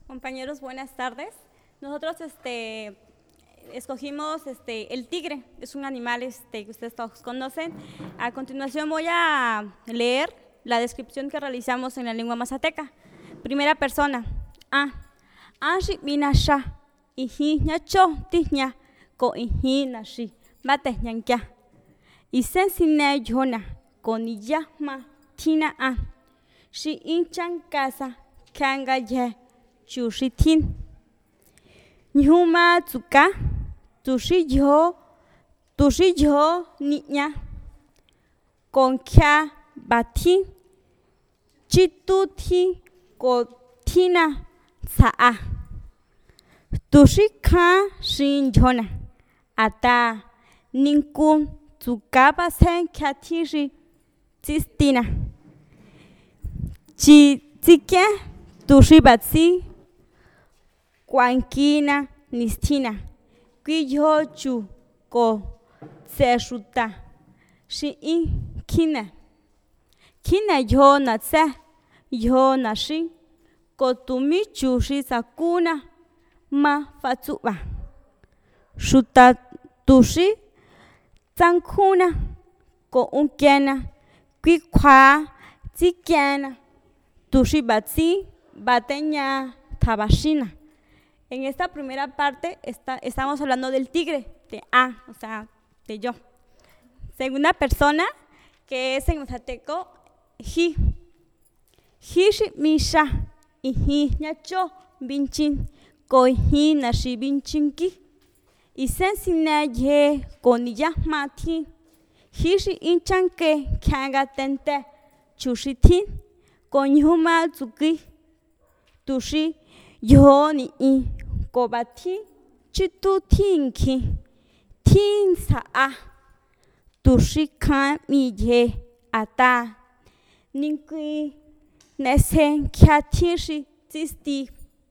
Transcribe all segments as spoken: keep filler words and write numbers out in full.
Compañeros, buenas tardes. Nosotros este, escogimos este, el tigre, es un animal este, que ustedes todos conocen. A continuación voy a leer la descripción que realizamos en la lengua mazateca. Primera persona. A. Anshi minasha. Iji ñacho tihña. Ko iji nashi. Bate ñankya. Isen sine yona. Ko niyahma tina a. Shi inchan casa. Kanga ye. Chushitin. Nyuma tsuka. Tushi yo. Tushi yo niña. Con kya bati. Chituti ko tina saa. Tushi ka shin yona. Ata ninkun tsukaba sen kyatishi tistina. Chi tsike tushi batsi. Kwankina nistina. Kuyo chu ko tseshuta. Shi in kina. Kina yo na tse. Yo na shi. Ko tumi chushi sakuna. Ma fatsuba. Shuta tushi. Tankuna. Ko unkena. Kwikwa. Tsikena. Tushi batsi. Bateña tabashina. En esta primera parte está, estamos hablando del tigre, de A, o sea, de yo. Segunda persona, que es en mazateco, ji. Ji misha, iji ñacho binchin, ko iji nashi binchinki. Isen sine ye koniyah mati. Ji inchanke kyanga tente chushitin, konyuma tsuki. Tushi yo ni i kobati chitu tinki tin saa. Tushi kan mi ye ata ninki nesen kyatishi tisti.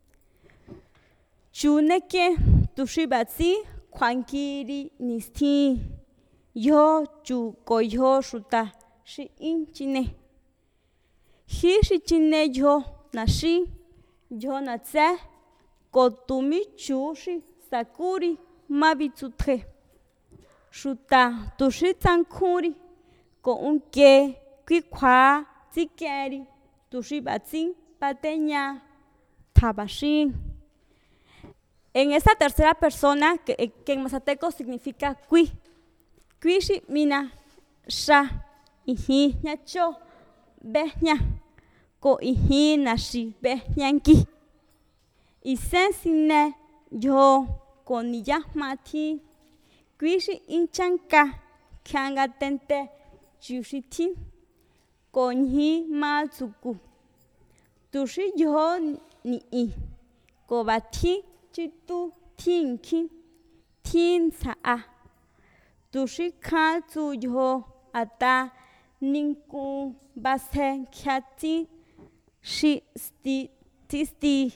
Chuneke tushi batsi kwankiri nisti. Yo chu ko yo shuta shi inchine. Hi shi chine yo nashi. Yo na tse. Ko tumi chushi sakuri mabitsuthe. Shuta tushi tankuri. Ko unke kwikwa tsikeri. Tushi batsi pateña tabashin. En esta tercera persona, que, que en mazateco significa kui. Kui shi mina sha. Iji ñacho behña. Ko iji nashi behñanki. Isen sine yo koniyah mati. Kuishi inchanka kyanga tente chushitin. Konyi matsuku. Tushi yo ni i. Kobati chitu tinki. Tin saa. Tushi katsu yo ata ninku basen kyati. Shi sti tisti.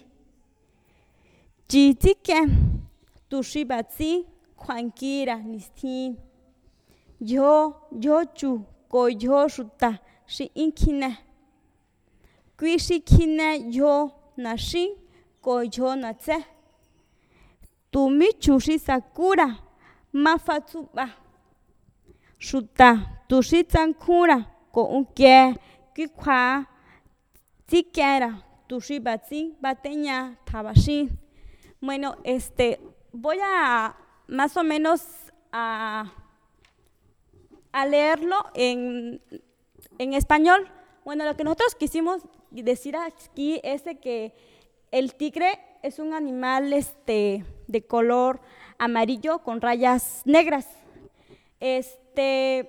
Chitike tushi batsi kwankira nistin. Yo yo chu ko yo shuta shi inkine. Kuishi kine yo nashi ko yo natse. Tumi chushi sakura mafatsuba. Shuta tushi tankura ko unke kwikwa tsikera tushi batsi bateña tabashin. Bueno, este, voy a más o menos a, a leerlo en, en español. Bueno, lo que nosotros quisimos decir aquí es de que el tigre es un animal este, de color amarillo con rayas negras. Este,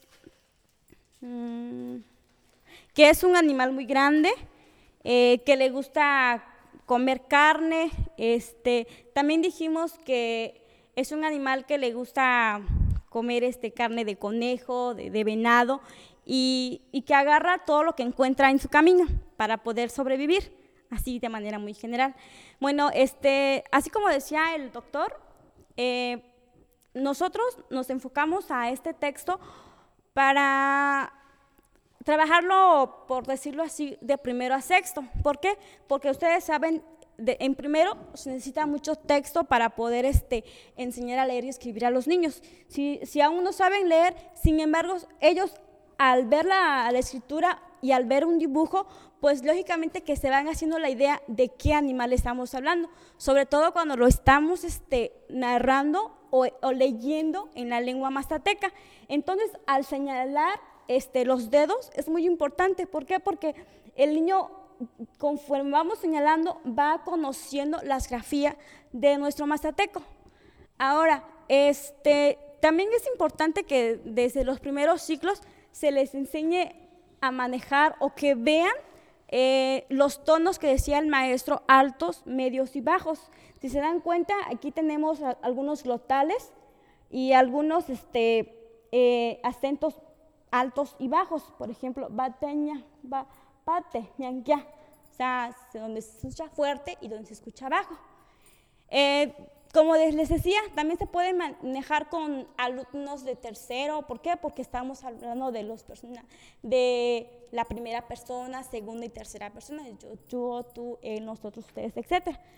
mmm, que es un animal muy grande, eh, que le gusta comer carne. Este, también dijimos que es un animal que le gusta comer este, carne de conejo, de, de venado, y, y que agarra todo lo que encuentra en su camino para poder sobrevivir, así de manera muy general. Bueno, este, así como decía el doctor, eh, nosotros nos enfocamos a este texto para trabajarlo, por decirlo así, de primero a sexto. ¿Por qué? Porque ustedes saben de, en primero se necesita mucho texto para poder este, enseñar a leer y escribir a los niños. Si, si aún no saben leer, sin embargo, ellos al ver la, la escritura y al ver un dibujo, pues lógicamente que se van haciendo la idea de qué animal estamos hablando, sobre todo cuando lo estamos este, narrando o, o leyendo en la lengua mazateca. Entonces, al señalar este, los dedos es muy importante. ¿Por qué? Porque el niño, conforme vamos señalando, va conociendo las grafías de nuestro mazateco. Ahora, este, también es importante que desde los primeros ciclos se les enseñe a manejar o que vean eh, los tonos que decía el maestro, altos, medios y bajos. Si se dan cuenta, aquí tenemos a, algunos glotales y algunos este, eh, acentos altos y bajos. Por ejemplo, bateña, ba, pate, ñanquia. O sea, donde se escucha fuerte y donde se escucha bajo. Eh, Como les decía, también se puede manejar con alumnos de tercero. ¿Por qué? Porque estamos hablando de, los persona, de la primera persona, segunda y tercera persona, yo, yo, tú, él, nosotros, ustedes, etcétera.